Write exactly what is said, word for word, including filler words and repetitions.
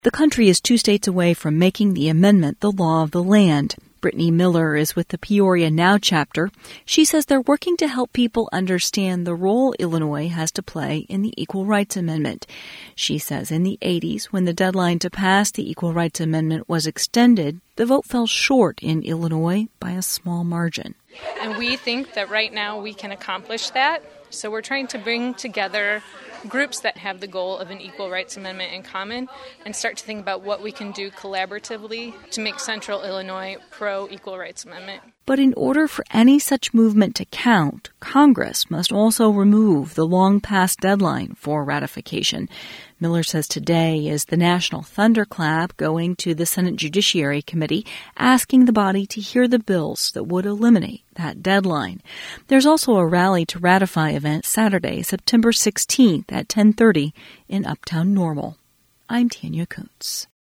The country is two states away from making the amendment the law of the land. Brittany Miller is with the Peoria Now chapter. She says they're working to help people understand the role Illinois has to play in the Equal Rights Amendment. She says in the eighties, when the deadline to pass the Equal Rights Amendment was extended, the vote fell short in Illinois by a small margin. And we think that right now we can accomplish that. So we're trying to bring together groups that have the goal of an Equal Rights Amendment in common and start to think about what we can do collaboratively to make Central Illinois pro-Equal Rights Amendment. But in order for any such movement to count, Congress must also remove the long-past deadline for ratification. Miller says today is the National Thunderclap going to the Senate Judiciary Committee, asking the body to hear the bills that would eliminate that deadline. There's also a Rally to Ratify event Saturday, September sixteenth at ten thirty in Uptown Normal. I'm Tanya Kuntz.